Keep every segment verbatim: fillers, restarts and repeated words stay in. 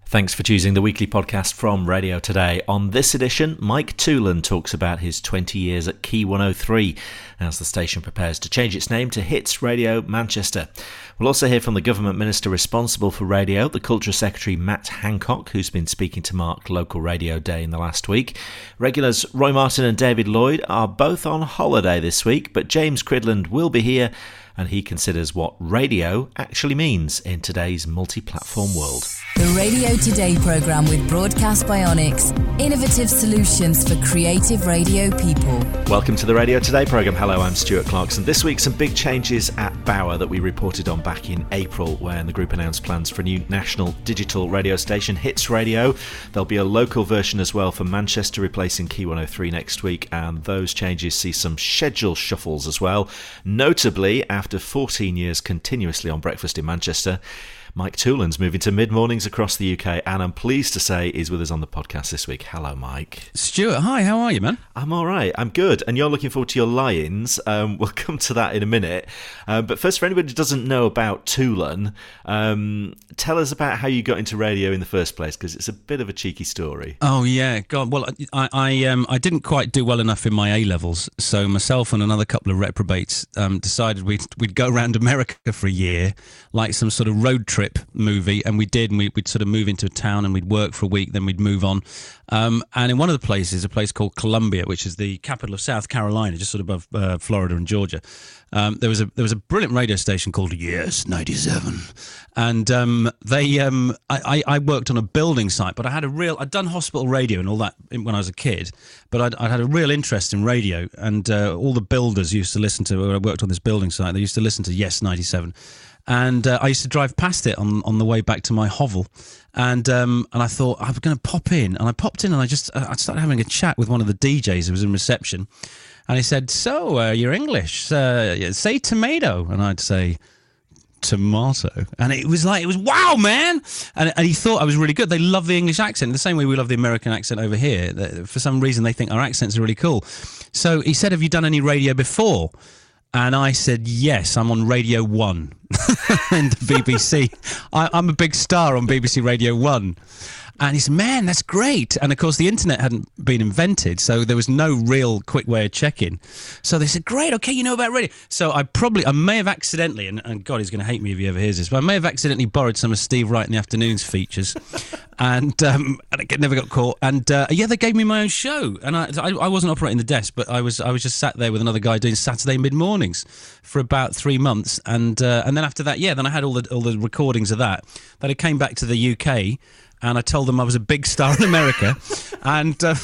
Thanks for choosing the weekly podcast from Radio Today. On this edition, Mike Toolan talks about his twenty years at Key one oh three as the station prepares to change its name to Hits Radio Manchester. We'll also hear from the government minister responsible for radio, the Culture Secretary Matt Hancock, who's been speaking to mark Local Radio Day in the last week. Regulars Roy Martin and David Lloyd are both on holiday this week, but James Cridland will be here, and he considers what radio actually means in today's multi-platform world. The Radio Today programme with Broadcast Bionics. Innovative solutions for creative radio people. Welcome to the Radio Today programme. Hello, I'm Stuart Clarkson. This week, some big changes at Bauer that we reported on back in April when the group announced plans for a new national digital radio station, Hits Radio. There'll be a local version as well for Manchester, replacing Key one oh three next week, and those changes see some schedule shuffles as well. Notably, after fourteen years continuously on Breakfast in Manchester, Mike Toolan's moving to mid-mornings across the U K, and I'm pleased to say he's with us on the podcast this week. Hello, Mike. Stuart, hi, how are you, man? I'm all right, I'm good, and you're looking forward to your lie-ins. Um, we'll come to that in a minute. Um, but first, for anybody who doesn't know about Toolan, um, tell us about how you got into radio in the first place, because it's a bit of a cheeky story. Oh, yeah, God, well, I I, um, I didn't quite do well enough in my A-levels, so myself and another couple of reprobates um, decided we'd, we'd go around America for a year, like some sort of road trip movie, and we did, and we, we'd sort of move into a town and we'd work for a week, then we'd move on. Um, and in one of the places, a place called Columbia, which is the capital of South Carolina, just sort of above uh, Florida and Georgia, um, there was a there was a brilliant radio station called Yes ninety-seven, and um, they um, I, I worked on a building site, but I had a real I'd done hospital radio and all that when I was a kid, but I'd, I'd had a real interest in radio, and uh, all the builders used to listen to. When I worked on this building site, they used to listen to Yes ninety-seven. And uh, I used to drive past it on, on the way back to my hovel, and um, and I thought I'm going to pop in, and I popped in, and I just uh, I started having a chat with one of the D Js who was in reception, and he said, "So uh, you're English? Uh, say tomato," and I'd say tomato, and it was like it was wow, man, and and he thought I was really good. They love the English accent the same way we love the American accent over here. For some reason, they think our accents are really cool. So he said, "Have you done any radio before?" And I said, yes, I'm on Radio one in the B B C. I, I'm a big star on B B C Radio one. And he said, man, that's great. And, of course, the internet hadn't been invented, so there was no real quick way of checking. So they said, great, okay, you know about radio. So I probably, I may have accidentally, and, and God, he's going to hate me if he ever hears this, but I may have accidentally borrowed some of Steve Wright in the Afternoons features. and um, and I never got caught. And, uh, yeah, they gave me my own show. And I, I I wasn't operating the desk, but I was I was just sat there with another guy doing Saturday mid-mornings for about three months. And uh, and then after that, yeah, then I had all the all the recordings of that. Then I came back to the U K, and I told them I was a big star in America, and uh,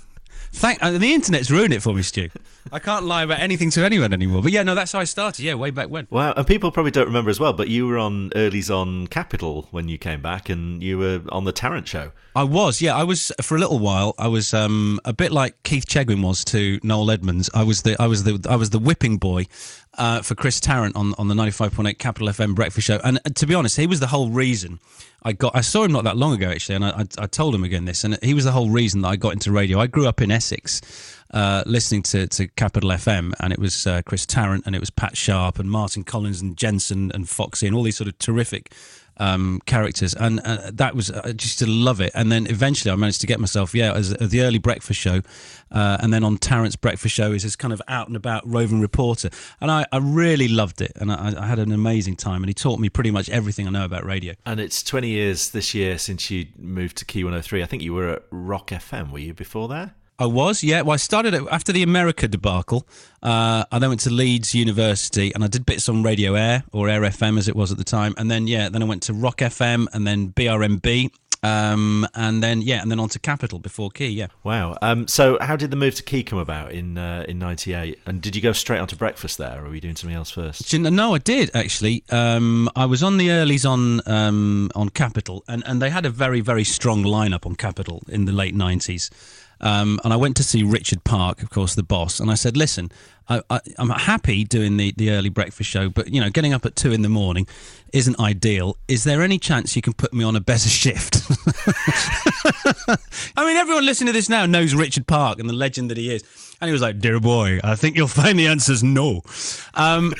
thank and the internet's ruined it for me, Stu. I can't lie about anything to anyone anymore. But yeah, no, that's how I started. Yeah, way back when. Wow, and people probably don't remember as well, but you were on earlies on Capital when you came back, and you were on the Tarrant Show. I was, yeah, I was for a little while. I was um, a bit like Keith Chegwin was to Noel Edmonds. I was the, I was the, I was the whipping boy uh, for Chris Tarrant on on the ninety-five point eight Capital F M Breakfast Show. And uh, to be honest, he was the whole reason I got. I saw him not that long ago actually, and I, I, I told him again this, and he was the whole reason that I got into radio. I grew up in Essex, uh, listening to, to Capital F M, and it was uh, Chris Tarrant, and it was Pat Sharp, and Martin Collins, and Jensen, and Foxy, and all these sort of terrific um, characters, and uh, that was I just to love it. And then eventually, I managed to get myself, yeah, as, as the early breakfast show, uh, and then on Tarrant's breakfast show is this kind of out and about roving reporter, and I, I really loved it, and I, I had an amazing time, and he taught me pretty much everything I know about radio. And it's twenty years this year since you moved to Key one oh three. I think you were at Rock F M. Were you before there? I was, yeah. Well, I started it after the America debacle. Uh, I then went to Leeds University, and I did bits on Radio Air, or Air F M as it was at the time. And then, yeah, then I went to Rock F M, and then B R M B, um, and then, yeah, and then on to Capital before Key, yeah. Wow. Um, so how did the move to Key come about in uh, in ninety-eight? And did you go straight onto breakfast there, or were you doing something else first? No, I did, actually. Um, I was on the earlies on um, on Capital, and, and they had a very, very strong lineup on Capital in the late nineties. Um, and I went to see Richard Park, of course, the boss, and I said, listen, I, I, I'm happy doing the, the early breakfast show, but, you know, getting up at two in the morning isn't ideal. Is there any chance you can put me on a better shift? I mean, everyone listening to this now knows Richard Park and the legend that he is. And he was like, dear boy, I think you'll find the answer's no. Um,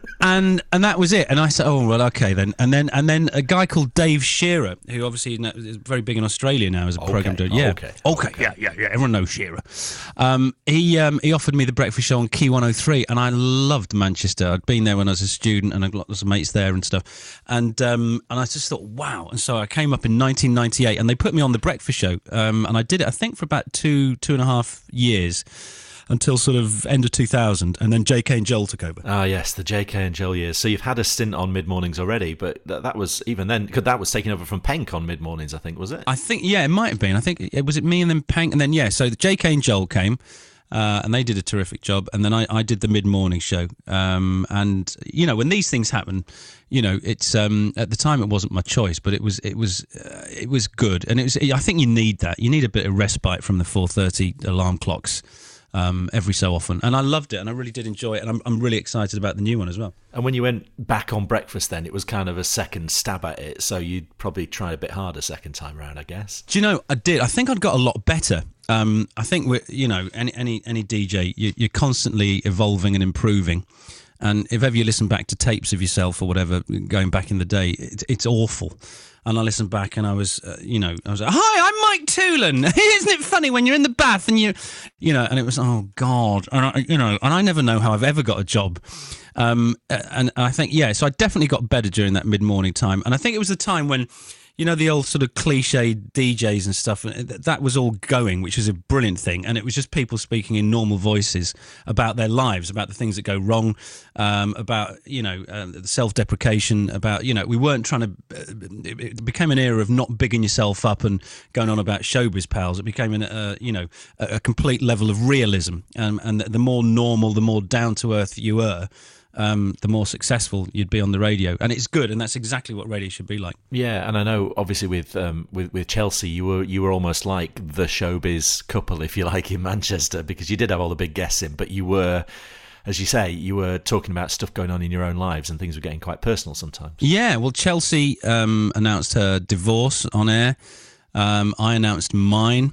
and and that was it. And I said, oh, well, okay then. And then and then a guy called Dave Shearer, who obviously is very big in Australia now as a okay. programme director. Oh, yeah. okay. okay. Okay, yeah, yeah, yeah. Everyone knows Shearer. Um, he um, he offered me the breakfast show on Key one oh three, and I loved Manchester. I'd been there when I was a student, and I'd got lots of mates there and stuff. And um, and I just thought, wow. And so I came up in nineteen ninety-eight, and they put me on the breakfast show. Um, and I did it, I think, for about two, two and a half years. Until sort of end of two thousand, and then J K and Joel took over. Ah, yes, the J K and Joel years. So you've had a stint on mid-mornings already, but that, that was, even then, because that was taken over from Penk on mid-mornings, I think, was it? I think, yeah, it might have been. I think, it was it me and then Penk, and then, yeah, so the J K and Joel came, uh, and they did a terrific job, and then I, I did the mid-morning show. Um, and, you know, when these things happen, you know, it's, um, at the time it wasn't my choice, but it was, it was, uh, it was good. And it was, I think you need that. You need a bit of respite from the four thirty alarm clocks. Um, every so often, and I loved it, and I really did enjoy it, and I'm, I'm really excited about the new one as well. And when you went back on breakfast, then it was kind of a second stab at it, so you'd probably try a bit harder second time round, I guess. Do you know? I did. I think I'd got a lot better. Um, I think we, you know, any any any D J, you, you're constantly evolving and improving. And if ever you listen back to tapes of yourself or whatever, going back in the day, it, it's awful. And I listened back, and I was, uh, you know, I was like, "Hi, I'm Mike Toolan. Isn't it funny when you're in the bath and you, you know?" And it was, oh God, and I, you know, and I never know how I've ever got a job. Um, and I think, yeah, so I definitely got better during that mid-morning time, and I think it was the time when, you know, the old sort of cliche D Js and stuff, that was all going, which was a brilliant thing. And it was just people speaking in normal voices about their lives, about the things that go wrong, um, about, you know, uh, self-deprecation, about, you know, we weren't trying to, uh, it became an era of not bigging yourself up and going on about showbiz pals. It became, an, uh, you know, a, a complete level of realism. Um, and the more normal, the more down-to-earth you were, Um, the more successful you'd be on the radio, and it's good, and that's exactly what radio should be like. Yeah, and I know obviously with um, with with Chelsea, you were you were almost like the showbiz couple, if you like, in Manchester, because you did have all the big guests in, but you were, as you say, you were talking about stuff going on in your own lives, and things were getting quite personal sometimes. Yeah, well, Chelsea um, announced her divorce on air. Um, I announced mine.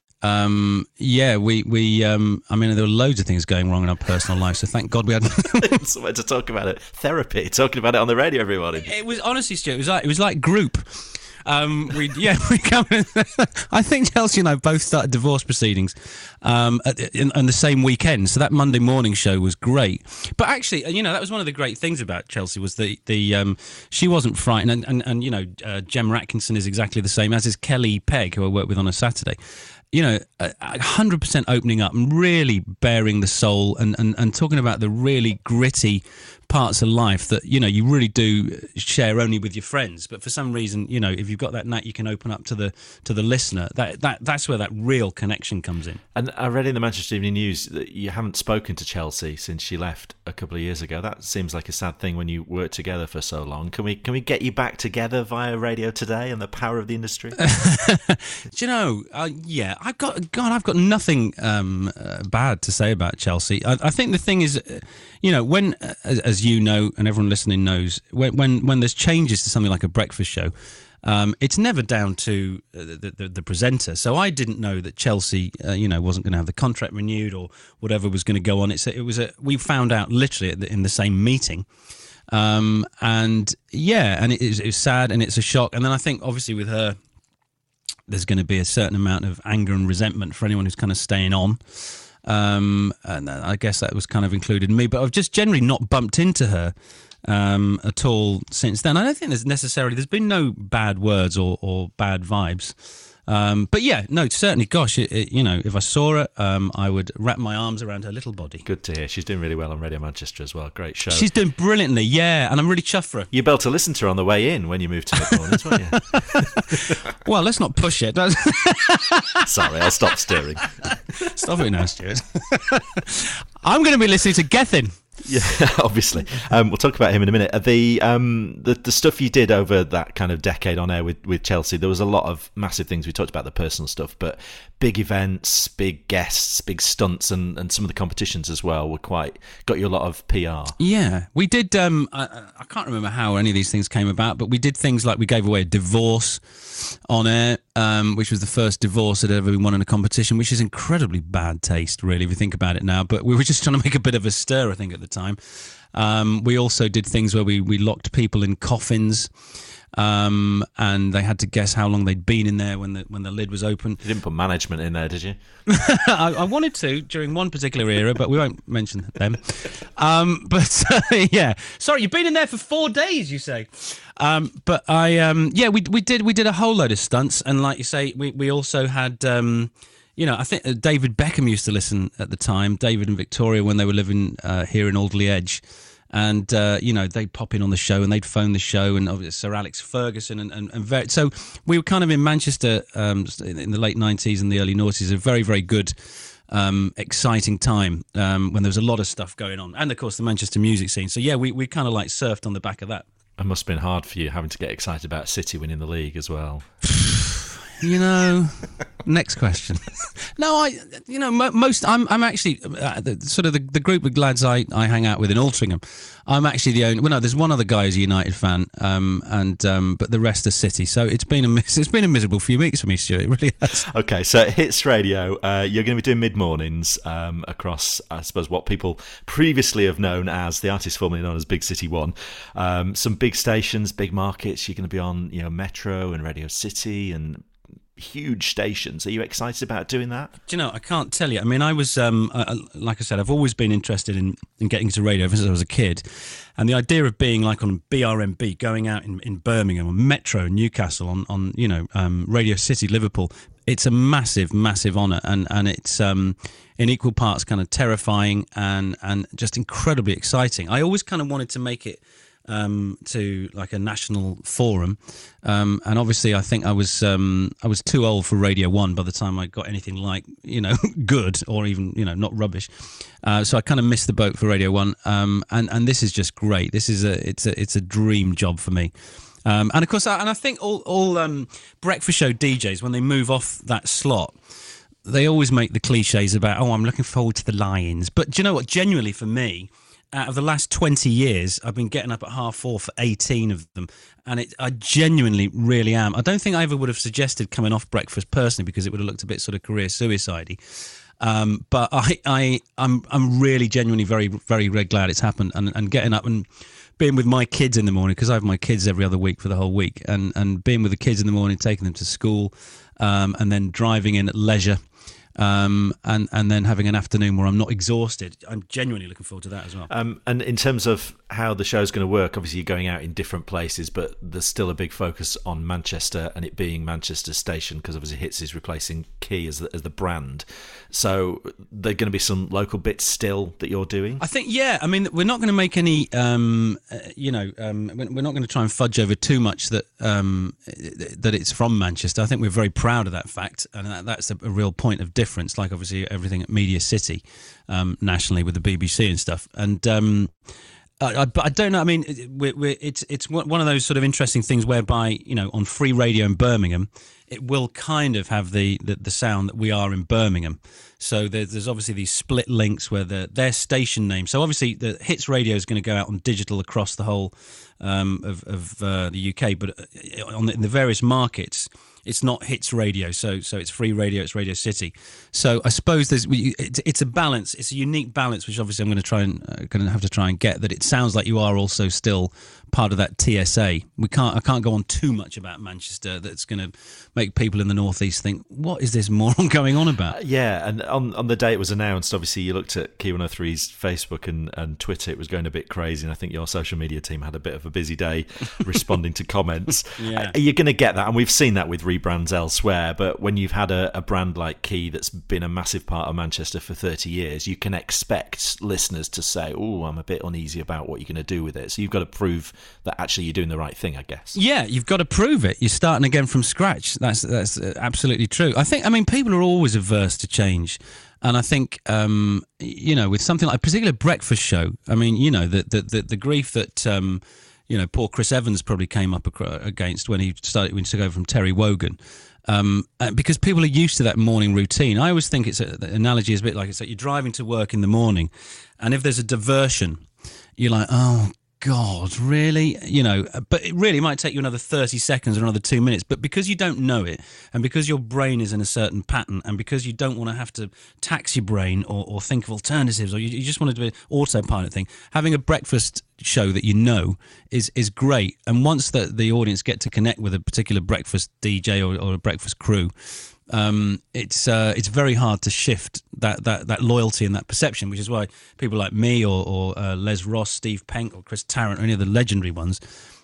Um, yeah, we, we, um, I mean, there were loads of things going wrong in our personal life, so thank God we had somewhere to talk about it. Therapy, talking about it on the radio, everybody. It was, honestly, Stuart, it was like, it was like group. Um, we, yeah, we come in, I think Chelsea and I both started divorce proceedings, um, at, in, on the same weekend. So that Monday morning show was great. But actually, you know, that was one of the great things about Chelsea was the, the, um, she wasn't frightened. And, and, and you know, uh, Gemma Atkinson is exactly the same, as is Kelly Pegg, who I work with on a Saturday. You know, one hundred percent opening up and really bearing the soul and, and, and talking about the really gritty parts of life that, you know, you really do share only with your friends. But for some reason, you know, if you've got that knack, you can open up to the to the listener. That that That's where that real connection comes in. And I read in the Manchester Evening News that you haven't spoken to Chelsea since she left a couple of years ago. That seems like a sad thing when you work together for so long. Can we can we get you back together via Radio Today and the power of the industry? Do you know, uh, yeah, I've got, God, I've got nothing um, uh, bad to say about Chelsea. I, I think the thing is, uh, you know, when, uh, as, as you know, and everyone listening knows, when, when, when there's changes to something like a breakfast show, um, it's never down to uh, the, the, the presenter. So I didn't know that Chelsea, uh, you know, wasn't going to have the contract renewed or whatever was going to go on. It's, it was a, we found out literally at the, in the same meeting. Um, and yeah, and it is, it was sad and it's a shock. And then I think obviously with her, there's going to be a certain amount of anger and resentment for anyone who's kind of staying on. Um, and I guess that was kind of included in me, but I've just generally not bumped into her um, at all since then. I don't think there's necessarily, there's been no bad words or, or bad vibes. Um, but yeah, no, certainly, gosh, it, it, you know, if I saw her, um, I would wrap my arms around her little body. Good to hear. She's doing really well on Radio Manchester as well. Great show. She's doing brilliantly, yeah, and I'm really chuffed for her. You'll be able to listen to her on the way in when you move to mid-mornings, won't you? Well, let's not push it. Sorry, I'll stop steering. Stop it now, Stuart. I'm going to be listening to Gethin. Yeah, obviously. Um, we'll talk about him in a minute. The um, the the stuff you did over that kind of decade on air with, with Chelsea, there was a lot of massive things. We talked about the personal stuff, but big events, big guests, big stunts, and, and some of the competitions as well were quite, got you a lot of P R. Yeah, we did, um, I, I can't remember how any of these things came about, but we did things like we gave away a divorce on air. Um, which was the first divorce that had ever been won in a competition, which is incredibly bad taste, really, if you think about it now. But we were just trying to make a bit of a stir, I think, at the time. Um, we also did things where we, we locked people in coffins, um, and they had to guess how long they'd been in there when the when the lid was open. You didn't put management in there, did you? I, I wanted to during one particular era, but we won't mention them. Um, but uh, yeah, sorry, you've been in there for four days, you say. Um, but I, um, yeah, we we did we did a whole load of stunts, and like you say, we we also had, um, you know, I think David Beckham used to listen at the time. David and Victoria, when they were living uh, here in Alderley Edge. And, uh, you know, they'd pop in on the show and they'd phone the show, and obviously Sir Alex Ferguson. And, and, and very, so we were kind of in Manchester um, in the late nineties and the early noughties, a very, very good, um, exciting time um, when there was a lot of stuff going on. And, of course, the Manchester music scene. So, yeah, we, we kind of like surfed on the back of that. It must have been hard for you having to get excited about City winning the league as well. You know, next question. No, I, you know, most, I'm, I'm actually, uh, the, sort of the, the group of lads I, I hang out with in Altrincham, I'm actually the only, well, no, there's one other guy who's a United fan, um, and, um, but the rest are City. So it's been a, it's been a miserable few weeks for me, Stuart. It really has. Okay, so Hits Radio, uh, you're going to be doing mid-mornings um, across, I suppose, what people previously have known as, the artist formerly known as Big City One. Um, some big stations, big markets. You're going to be on, you know, Metro and Radio City and huge stations. Are you excited about doing that? Do you know, I can't tell you. I mean, I was, um, uh, like I said, I've always been interested in, in getting into radio ever since I was a kid. And the idea of being like on B R M B, going out in, in Birmingham, on Metro, Newcastle, on, on you know, um, Radio City, Liverpool, it's a massive, massive honour. And, and it's um, in equal parts kind of terrifying and, and just incredibly exciting. I always kind of wanted to make it Um, to like a national forum, um, and obviously I think I was um, I was too old for Radio One by the time I got anything like, you know, good or even, you know, not rubbish. Uh, so I kind of missed the boat for Radio One, um, and and this is just great. This is a it's a it's a dream job for me. Um, and of course, I, and I think all all um, breakfast show D Js, when they move off that slot, they always make the cliches about, oh, I'm looking forward to the Lions. But do you know what? Genuinely, for me, out of the last twenty years, I've been getting up at half four for eighteen of them. And it, I genuinely really am. I don't think I ever would have suggested coming off breakfast personally, because it would have looked a bit sort of career suicide-y. Um, but I, I, I'm, I'm really genuinely very, very, very glad it's happened. And, and getting up and being with my kids in the morning, because I have my kids every other week for the whole week, and, and being with the kids in the morning, taking them to school, um, and then driving in at leisure. Um, and, and then having an afternoon where I'm not exhausted. I'm genuinely looking forward to that as well. Um, and in terms of how the show's going to work, obviously you're going out in different places, but there's still a big focus on Manchester and it being Manchester Station, because obviously Hits is replacing Key as the, as the brand. So there are going to be some local bits still that you're doing? I think, yeah. I mean, we're not going to make any, um, uh, you know, um, we're not going to try and fudge over too much that um, that it's from Manchester. I think we're very proud of that fact, and that, that's a, a real point of difference. Difference, like obviously everything at Media City um, nationally with the B B C and stuff. And um, I, I, but I don't know. I mean, we're, we're, it's it's one of those sort of interesting things whereby, you know, on free radio in Birmingham, it will kind of have the, the, the sound that we are in Birmingham. So there's, there's obviously these split links where the, their station name. So obviously the Hits Radio is going to go out on digital across the whole um, of, of uh, the U K, but on the, in the various markets, it's not Hits Radio, so so it's free radio, it's Radio City. So I suppose there's it's, it's a balance, it's a unique balance, which obviously I'm going to try and uh, going to have to try and get, that it sounds like you are also still part of that T S A. We can't I can't go on too much about Manchester that's going to make people in the northeast think, what is this moron going on about? Uh, yeah, and on on the day it was announced, obviously you looked at Key one oh three's Facebook and, and Twitter, it was going a bit crazy, and I think your social media team had a bit of a busy day responding to comments. Yeah. Uh, you're going to get that, and we've seen that with rebrands elsewhere, but when you've had a, a brand like Key that's been a massive part of Manchester for thirty years, you can expect listeners to say, oh, I'm a bit uneasy about what you're going to do with it. So you've got to prove that actually you're doing the right thing, I guess. Yeah, you've got to prove it. You're starting again from scratch. That's that's absolutely true. I think, I mean, people are always averse to change. And I think, um, you know, with something like a particular breakfast show, I mean, you know, the the, the, the grief that, um, you know, poor Chris Evans probably came up against when he started, when he took over from Terry Wogan. Um, because people are used to that morning routine. I always think it's a, the analogy is a bit like it's like you're driving to work in the morning, and if there's a diversion, you're like, oh God, really? You know, but it really might take you another thirty seconds or another two minutes. But because you don't know it, and because your brain is in a certain pattern, and because you don't want to have to tax your brain or, or think of alternatives, or you, you just want to do an autopilot thing, having a breakfast show that you know is is great. And once the, the audience get to connect with a particular breakfast D J or, or a breakfast crew, Um, it's uh, it's very hard to shift that, that, that loyalty and that perception, which is why people like me or, or uh, Les Ross, Steve Penk or Chris Tarrant or any of the legendary ones,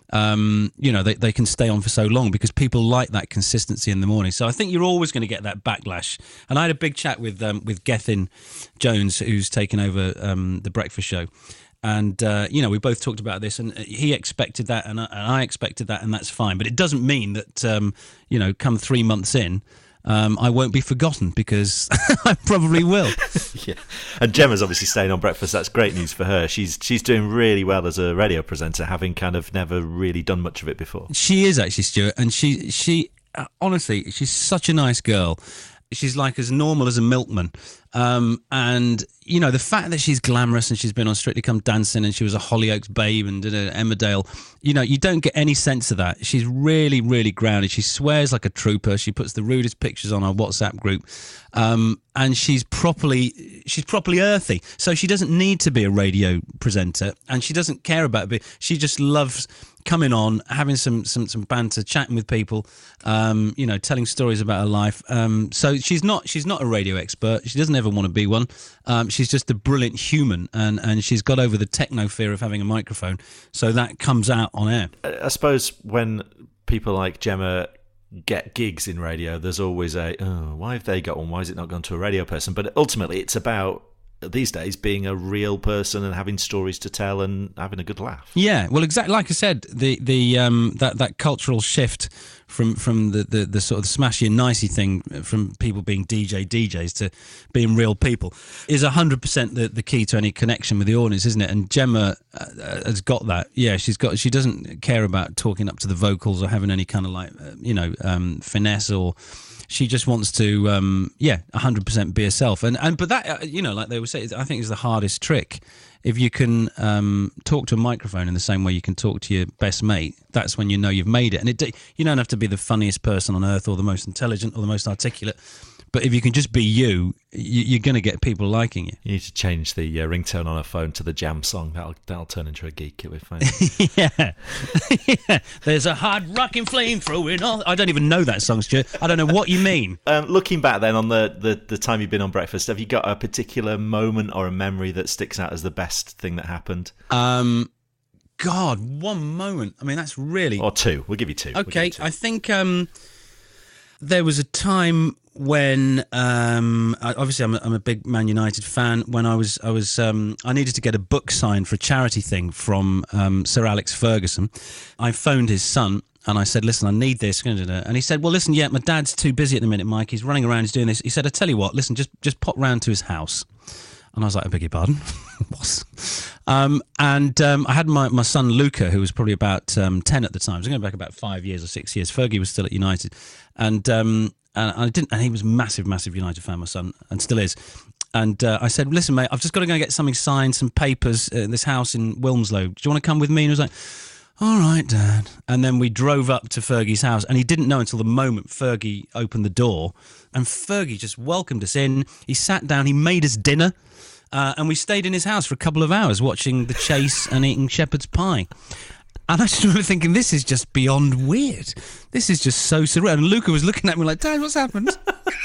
um, you know, they, they can stay on for so long because people like that consistency in the morning. So I think you're always going to get that backlash. And I had a big chat with um, with Gethin Jones, who's taken over um, the breakfast show. And, uh, you know, we both talked about this, and he expected that and I, and I expected that, and that's fine. But it doesn't mean that, um, you know, come three months in, Um, I won't be forgotten, because I probably will. Yeah, and Gemma's obviously staying on breakfast. That's great news for her. She's she's doing really well as a radio presenter, having kind of never really done much of it before. She is actually, Stuart, and she she uh, honestly, she's such a nice girl. She's like as normal as a milkman. Um, and, you know, the fact that she's glamorous and she's been on Strictly Come Dancing and she was a Hollyoaks babe and did an Emmerdale, you know, you don't get any sense of that. She's really, really grounded. She swears like a trooper. She puts the rudest pictures on our WhatsApp group. Um, and she's properly, she's properly earthy. So she doesn't need to be a radio presenter, and she doesn't care about it. She just loves coming on, having some some some banter, chatting with people, um, you know, telling stories about her life. Um, so she's not she's not a radio expert. She doesn't ever want to be one. Um, she's just a brilliant human, and, and she's got over the techno fear of having a microphone. So that comes out on air. I suppose when people like Gemma get gigs in radio, there's always a, oh, why have they got one? Why has it not gone to a radio person? But ultimately, it's about, these days, being a real person and having stories to tell and having a good laugh. Yeah, well, exactly like I said, the the um, that that cultural shift from from the, the, the sort of smashy and nicey thing, from people being D J D Js to being real people, is a hundred percent the the key to any connection with the audience, isn't it? And Gemma uh, has got that. Yeah, she's got. She doesn't care about talking up to the vocals or having any kind of like uh, you know um, finesse or. She just wants to, um, yeah, one hundred percent be herself. And, and but that, uh, you know, like they would say, I think is the hardest trick. If you can um, talk to a microphone in the same way you can talk to your best mate, that's when you know you've made it. And it, you don't have to be the funniest person on earth or the most intelligent or the most articulate. But if you can just be you, you're going to get people liking you. You need to change the uh, ringtone on a phone to the Jam song. That'll that'll turn into a geek. It'll be fine. yeah. yeah. There's a hard rocking flame throwing all. I don't even know that song, Stuart. I don't know what you mean. Um, looking back then on the, the, the time you've been on breakfast, have you got a particular moment or a memory that sticks out as the best thing that happened? Um, God, one moment. I mean, that's really... Or two. We'll give you two. Okay, we'll you two. I think um, there was a time when um, obviously I'm a, I'm a big Man United fan. When I was I was um, I needed to get a book signed for a charity thing from um, Sir Alex Ferguson. I phoned his son and I said, "Listen, I need this." And he said, "Well, listen, yeah, my dad's too busy at the minute, Mike. He's running around, he's doing this." He said, "I tell you what, listen, just just pop round to his house." And I was like, "I beg your pardon?" What? Um, and um, I had my, my son Luca, who was probably about um, ten at the time. I was going back about five years or six years. Fergie was still at United, and um, and I didn't. And he was a massive, massive United fan, my son, and still is. And uh, I said, "Listen, mate, I've just got to go and get something signed, some papers in this house in Wilmslow. Do you want to come with me?" And he was like, "All right, Dad." And then we drove up to Fergie's house, and he didn't know until the moment Fergie opened the door, and Fergie just welcomed us in. He sat down, he made us dinner. Uh, and we stayed in his house for a couple of hours watching The Chase and eating shepherd's pie. And I just remember thinking, this is just beyond weird. This is just so surreal. And Luca was looking at me like, "Dad, what's happened?"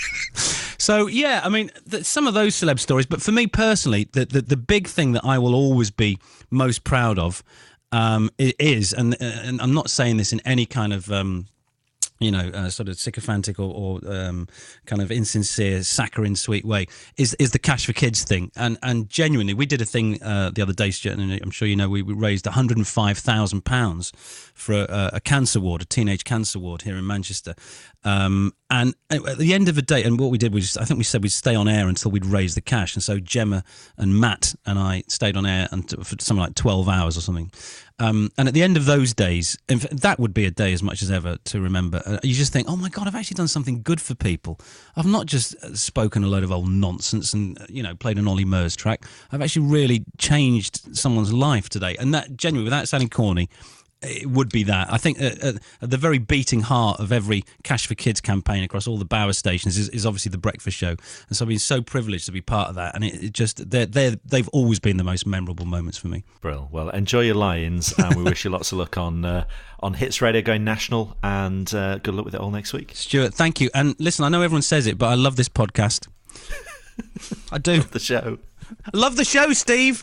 So, yeah, I mean, th- some of those celeb stories. But for me personally, the, the, the big thing that I will always be most proud of um, is, and, and I'm not saying this in any kind of... Um, you know, uh, sort of sycophantic or, or um, kind of insincere, saccharine, sweet way, is is the Cash for Kids thing. And and genuinely, we did a thing uh, the other day, Stuart, and I'm sure you know, we, we raised one hundred five thousand pounds for a, a cancer ward, a teenage cancer ward here in Manchester. Um, and at the end of the day, and what we did was, I think we said we'd stay on air until we'd raise the cash. And so Gemma and Matt and I stayed on air until, for something like twelve hours or something. Um, and at the end of those days, in fact, that would be a day as much as ever to remember. Uh, you just think, oh my God, I've actually done something good for people. I've not just spoken a load of old nonsense and, you know, played an Ollie Murs track. I've actually really changed someone's life today. And that, genuinely, without sounding corny, it would be that. I think at, at, at the very beating heart of every Cash for Kids campaign across all the Bauer stations is, is obviously the breakfast show. And so I've been so privileged to be part of that. And it, it just, they're, they're, they've always been the most memorable moments for me. Brill. Well, enjoy your Lions, and we wish you lots of luck on uh, on Hits Radio going national, and uh, good luck with it all next week. Stuart, thank you. And listen, I know everyone says it, but I love this podcast. I do. Love the show. I love the show, Steve.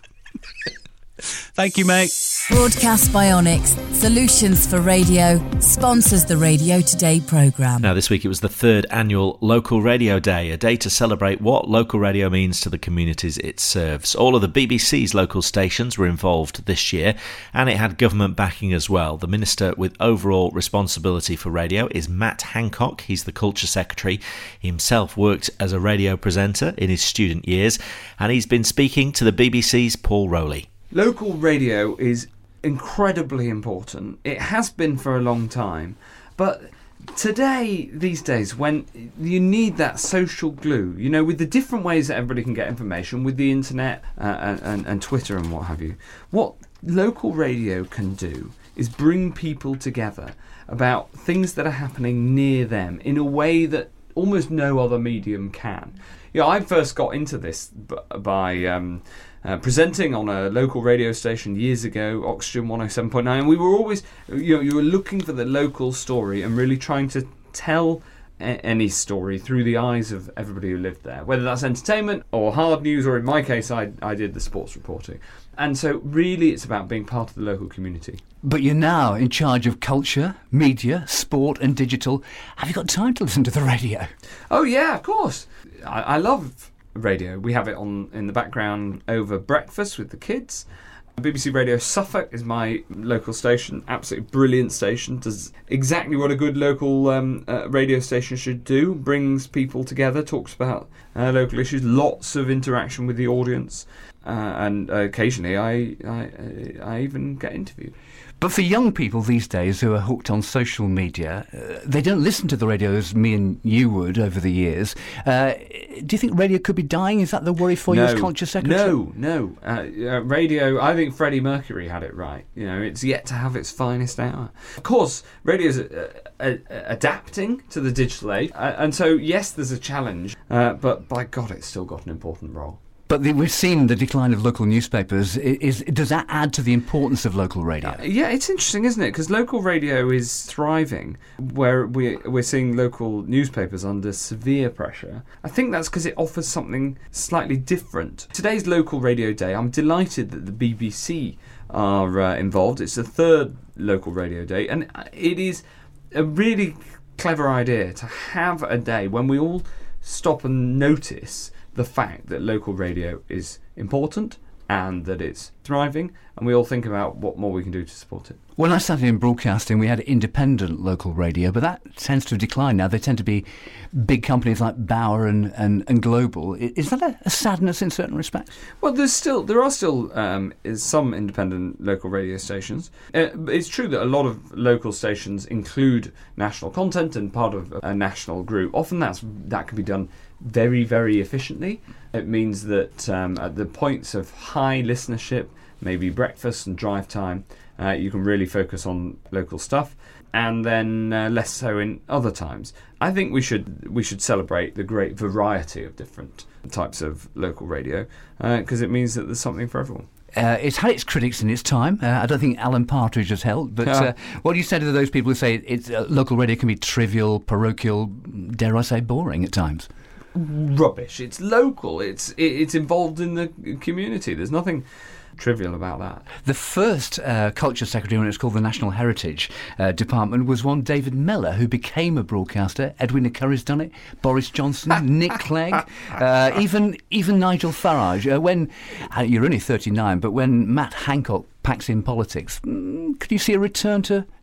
Thank you, mate. Broadcast Bionics, solutions for radio, sponsors the Radio Today programme. Now, this week it was the third annual Local Radio Day, a day to celebrate what local radio means to the communities it serves. All of the B B C's local stations were involved this year, and it had government backing as well. The Minister with overall responsibility for radio is Matt Hancock. He's the Culture Secretary. He himself worked as a radio presenter in his student years, and he's been speaking to the B B C's Paul Rowley. Local radio is incredibly important. It has been for a long time. But today, these days, when you need that social glue, you know, with the different ways that everybody can get information, with the internet uh, and, and, and Twitter and what have you, what local radio can do is bring people together about things that are happening near them in a way that almost no other medium can. You know, I first got into this b- by... Um, Uh, presenting on a local radio station years ago, Oxygen one oh seven point nine, and we were always, you know, you were looking for the local story and really trying to tell a- any story through the eyes of everybody who lived there, whether that's entertainment or hard news, or in my case, I, I did the sports reporting. And so really it's about being part of the local community. But you're now in charge of culture, media, sport and digital. Have you got time to listen to the radio? Oh yeah, of course. I, I love radio. We have it on in the background over breakfast with the kids. B B C Radio Suffolk is my local station, absolutely brilliant station, does exactly what a good local um, uh, radio station should do, brings people together, talks about uh, local issues, lots of interaction with the audience, uh, and uh, occasionally I, I, I even get interviewed. But for young people these days who are hooked on social media, uh, they don't listen to the radio as me and you would over the years. Uh, do you think radio could be dying? Is that the worry for no, you as Culture Secretary? No, no. Uh, uh, radio, I think Freddie Mercury had it right. You know, it's yet to have its finest hour. Of course, radio's uh, uh, adapting to the digital age. Uh, and so, yes, there's a challenge, uh, but by God, it's still got an important role. But the, we've seen the decline of local newspapers. Is, is does that add to the importance of local radio? Uh, yeah, it's interesting, isn't it? Because local radio is thriving, where we, we're seeing local newspapers under severe pressure. I think that's because it offers something slightly different. Today's Local Radio Day, I'm delighted that the B B C are uh, involved. It's the third Local Radio Day, and it is a really clever idea to have a day when we all stop and notice the fact that local radio is important and that it's thriving, and we all think about what more we can do to support it. When I started in broadcasting, we had independent local radio, but that tends to decline now. They tend to be big companies like Bauer and, and, and Global. Is that a, a sadness in certain respects? Well, there's still there are still um, is some independent local radio stations. Uh, it's true that a lot of local stations include national content and part of a national group. Often that's that can be done very, very efficiently. It means that um, at the points of high listenership, maybe breakfast and drive time, uh, you can really focus on local stuff, and then uh, less so in other times. I think we should we should celebrate the great variety of different types of local radio, because uh, it means that there's something for everyone. Uh, it's had its critics in its time. Uh, I don't think Alan Partridge has helped. But uh, what do you say to those people who say it's, uh, local radio can be trivial, parochial, dare I say boring at times? Rubbish. It's local. It's it's involved in the community. There's nothing trivial about that. The first uh, Culture Secretary, when it was called the National Heritage uh, Department, was one David Mellor, who became a broadcaster. Edwina Curry's done it, Boris Johnson, Nick Clegg, uh, even even Nigel Farage. Uh, when uh, you're only thirty-nine, but when Matt Hancock packs in politics, mm, could you see a return to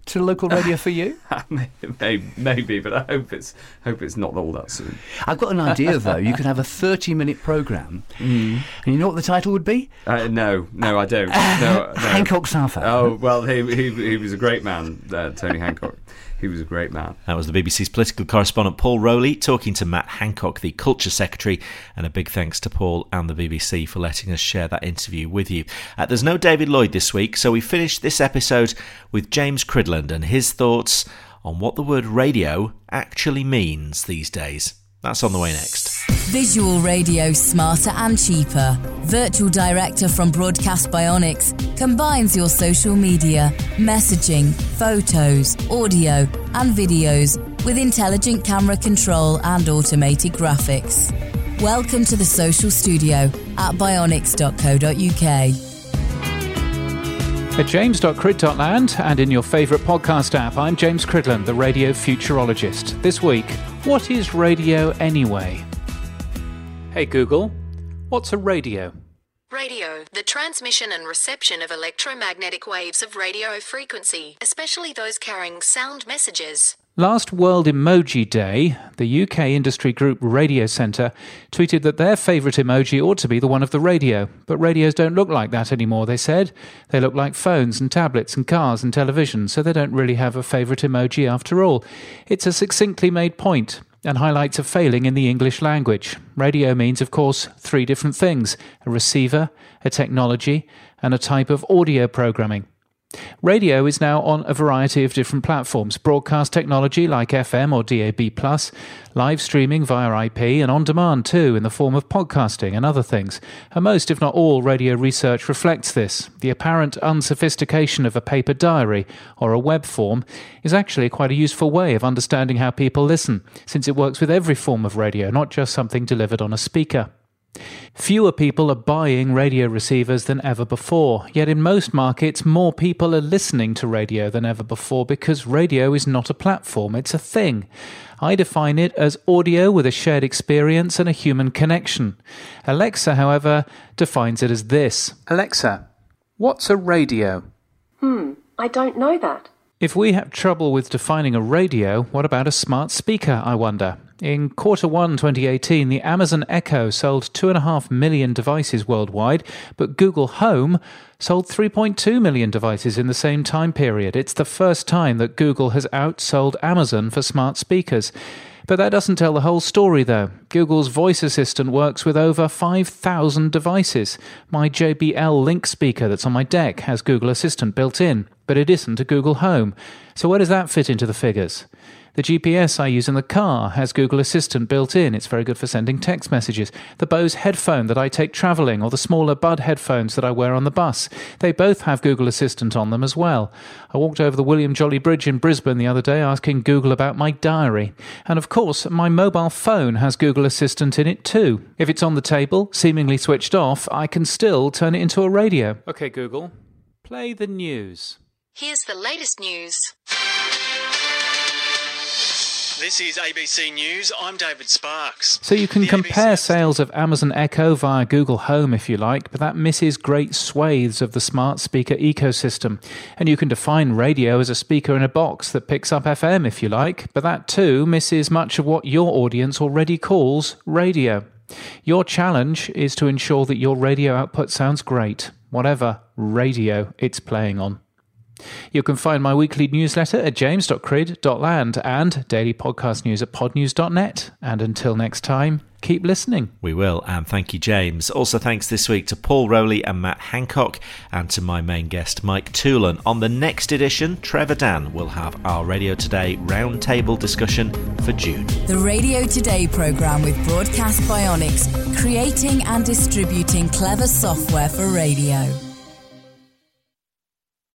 to local radio for you? maybe, maybe, but I hope it's hope it's not all that soon. I've got an idea, though. You could have a thirty-minute programme, mm. and you know what the title would be? Uh, no, no, I don't. No, no. Hancock Safa. Oh, well, he, he, he was a great man, uh, Tony Hancock. He was a great man. That was the B B C's political correspondent Paul Rowley talking to Matt Hancock, the Culture Secretary, and a big thanks to Paul and the B B C for letting us share that interview with you. Uh, there's no David Lloyd this week, so we finished this episode with James Cridland and his thoughts on what the word radio actually means these days. That's on the way next. Visual radio smarter and cheaper. Virtual Director from Broadcast Bionics combines your social media, messaging, photos, audio and videos with intelligent camera control and automated graphics. Welcome to the social studio at bionics dot co dot uk. At james dot crid dot land and in your favourite podcast app, I'm James Cridland, the radio futurologist. This week, what is radio anyway? Hey Google, what's a radio? Radio, the transmission and reception of electromagnetic waves of radio frequency, especially those carrying sound messages. Last World Emoji Day, the U K industry group Radio Centre tweeted that their favourite emoji ought to be the one of the radio. But radios don't look like that anymore, they said. They look like phones and tablets and cars and television, so they don't really have a favourite emoji after all. It's a succinctly made point and highlights a failing in the English language. Radio means, of course, three different things: a receiver, a technology, and a type of audio programming. Radio is now on a variety of different platforms: broadcast technology like F M or D A B plus, live streaming via I P, and on-demand too in the form of podcasting and other things. And most, if not all, radio research reflects this. The apparent unsophistication of a paper diary or a web form is actually quite a useful way of understanding how people listen, since it works with every form of radio, not just something delivered on a speaker. Fewer people are buying radio receivers than ever before, yet in most markets more people are listening to radio than ever before because radio is not a platform, it's a thing. I define it as audio with a shared experience and a human connection. Alexa, however, defines it as this. Alexa, what's a radio? Hmm, I don't know that. If we have trouble with defining a radio, what about a smart speaker, I wonder? In quarter one twenty eighteen, the Amazon Echo sold two point five million devices worldwide, but Google Home sold three point two million devices in the same time period. It's the first time that Google has outsold Amazon for smart speakers. But that doesn't tell the whole story, though. Google's voice assistant works with over five thousand devices. My J B L Link speaker that's on my deck has Google Assistant built in, but it isn't a Google Home. So where does that fit into the figures? The G P S I use in the car has Google Assistant built in. It's very good for sending text messages. The Bose headphone that I take travelling, or the smaller Bud headphones that I wear on the bus, they both have Google Assistant on them as well. I walked over the William Jolly Bridge in Brisbane the other day asking Google about my diary. And of course, my mobile phone has Google Assistant in it too. If it's on the table, seemingly switched off, I can still turn it into a radio. Okay, Google, play the news. Here's the latest news. This is A B C News. I'm David Sparks. So you can The compare A B C sales of Amazon Echo via Google Home if you like, but that misses great swathes of the smart speaker ecosystem. And you can define radio as a speaker in a box that picks up F M if you like, but that too misses much of what your audience already calls radio. Your challenge is to ensure that your radio output sounds great, whatever radio it's playing on. You can find my weekly newsletter at james dot crid dot land and daily podcast news at podnews dot net. And until next time, keep listening. We will, and thank you, James. Also thanks this week to Paul Rowley and Matt Hancock, and to my main guest, Mike Toolan. On the next edition, Trevor Dan will have our Radio Today roundtable discussion for June. The Radio Today programme with Broadcast Bionics, creating and distributing clever software for radio.